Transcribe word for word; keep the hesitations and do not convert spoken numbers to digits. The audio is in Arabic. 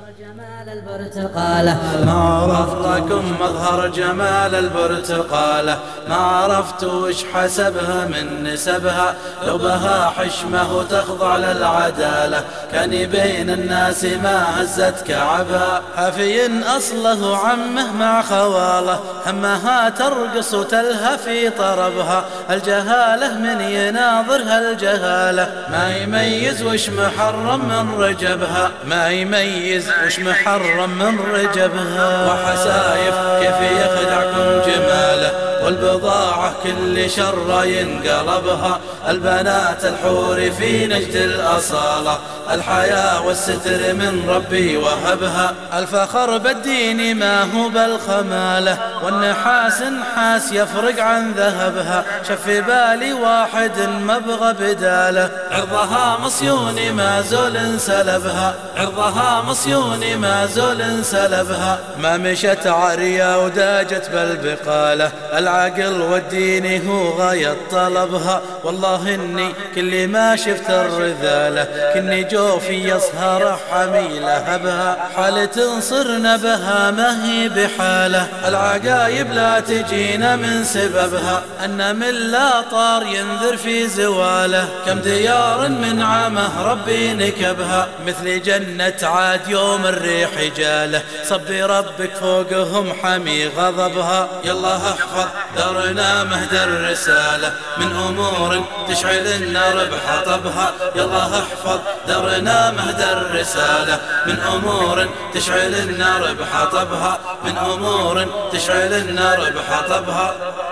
جمال البرتقالة ما عرفتكم مظهر جمال البرتقالة، ما عرفت وش حسبها من نسبها، لو بها حشمه تخضع للعدالة، كان بين الناس ما هزت كعبها، حفي أصله عمه مع خواله، همها ترقص تلهى في طربها، الجهالة من يناظرها الجهالة، ما يميز وش محرم من رجبها، ما يميز وش محرم من رجبها، وحسايف كيف يخدعكم جماله، والبضاعة كل شر ينقلبها، البنات الحور في نجد الأصالة، الحياة والستر من ربي وهبها، الفخر بالدين ما هو بالخمالة، والنحاس نحاس يفرق عن ذهبها، شف بالي واحد مبغى بداله، عرضها مصيون ما زول سلبها، عرضها مصيون ما زول سلبها، ما مشت عارية وداجت بالبقالة، العقل والدين هو غاية طلبها، والله إني كل ما شفت الرذالة كني جوفي يصهر حميلة هبها، حال تنصرنا بها ما هي بحاله، العقايب لا تجينا من سببها، أن من لا طار ينذر في زواله، كم ديار من عامه ربي نكبها، مثل جنة عاد يوم الريح جاله، صبي ربك فوقهم حمي غضبها، يلا احفظ درنا مهد الرسالة، من أمور تشعل النار بحطبها، يلا احفظ درنا مهد الرسالة، من أمور تشعل النار بحطبها، من أمور تشعل النار بحطبها.